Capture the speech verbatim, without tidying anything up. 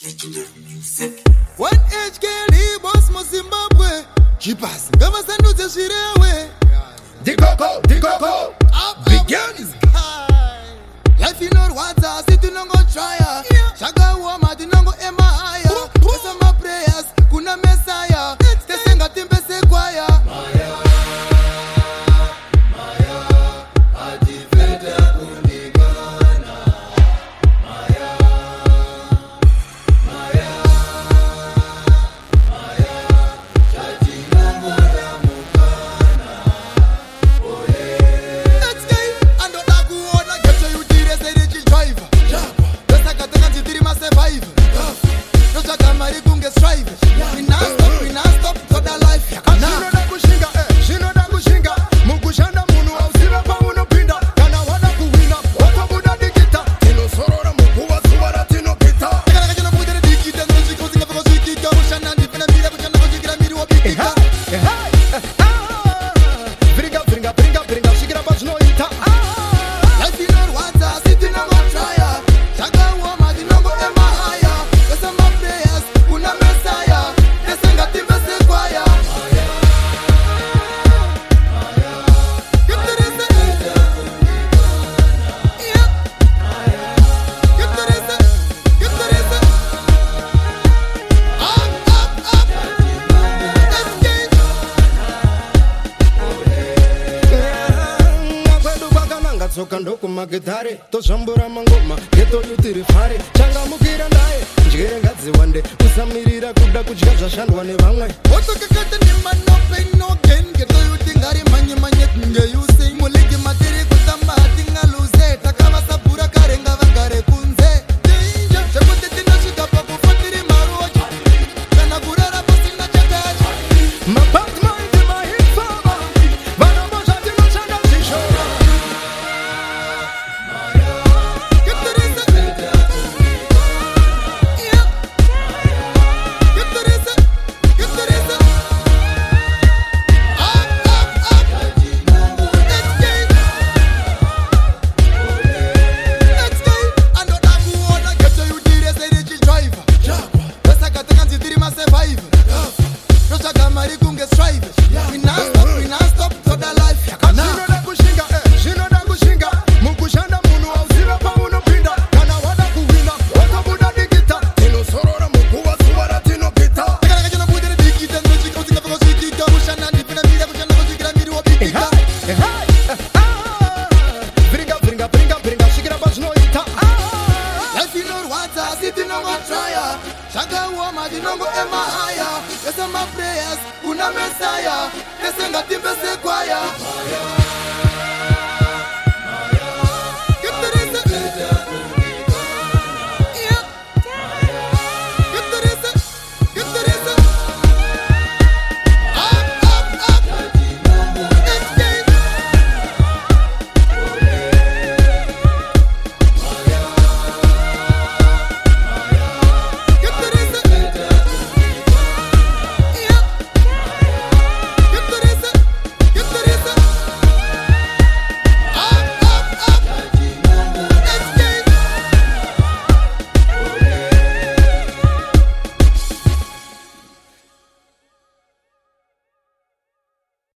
Legendary music. One H K L boss mo Zimbabwe. Jipas, gava sanduze shirewe. Dikoko, Dikoko, begins. Life you know what's a city no go try. Shaka wama dinongo ema haya. Pesa my prayers, kuna messiah. Tesenga timbe se kwaya. Maya, Maya, adiveta kunigana. Maya, Maya, Maya, chati nongo ya mukana. Oye, let's go. Ando dagu ona geto you dire say the driver. Pesa katanga zitiri ma survive. Roja kamari kunge strive. We not stop, we not stop for the life. Shino da kushinga, eh, shino da kushinga. Mukushanda munu ausiba pa uno pinda. Kana wana kuwina, wata buda dikita. Tino sorora mukuwa suwara tino pita. Tekana kajana budere dikita, no chiko singa fako chikika. Mushana ndipina mira, mushana kujikira miri wa bikika. Eh, hey, eh, ah. Bringa, bringa, bringa, bringa, shikira bas no ita. Ah. Life you know what's a city no go try. Shaka wama dinongo ema haya. Pesa my prayers, kuna messiah. Tesenga timbe se kwaya. Get to this, yeah. Get to this, get to this. Up, up, up. Let's get. Kwedu kwakananga tsoka ndokumagedhare tozvambura mangoma geto yutiri fare changamukira ndaye ndyere ngadziwande usamirira kuda kudya zvashandwa nevamwe Otokakata ni man no pain no gain. Get to you think ari manye manye kunge you sing. Muliki matiri kutamba tinga lose. Takava sabura karenga vagare kunze. Danger. Chekote tina shika pa kufatiri maroja. Kana kurara posina chakaji. mabatma iti mahifama vana mozha tinoshanda zvishora Get to this. Yeah. Get to this. Get to this. Up, up, up. Let's get. Let's go. Ando dagu ona geto you dire say the driver. Pesa katanga zitiri ma survive. Roja kamari kunge strive. We not stop, we not stop for the life. shino da kushinga eh, shino da kushinga mukushanda munu auziva pa unopinda kana wada kuwina wakabuda dikita tinosorora mukuwa suwara tinopita Tekana kajana budere dikita, no chika usinga fako chikika. Mushana ndipina mira, mushana kujikira miri wa bikika. bringa bringa bringa bringa shikira bazvinoita Life you know what's a city no go try. Shaka wama dinongo ema haya. Pesa my prayers, kuna messiah. Tesenga timbe se kwaya.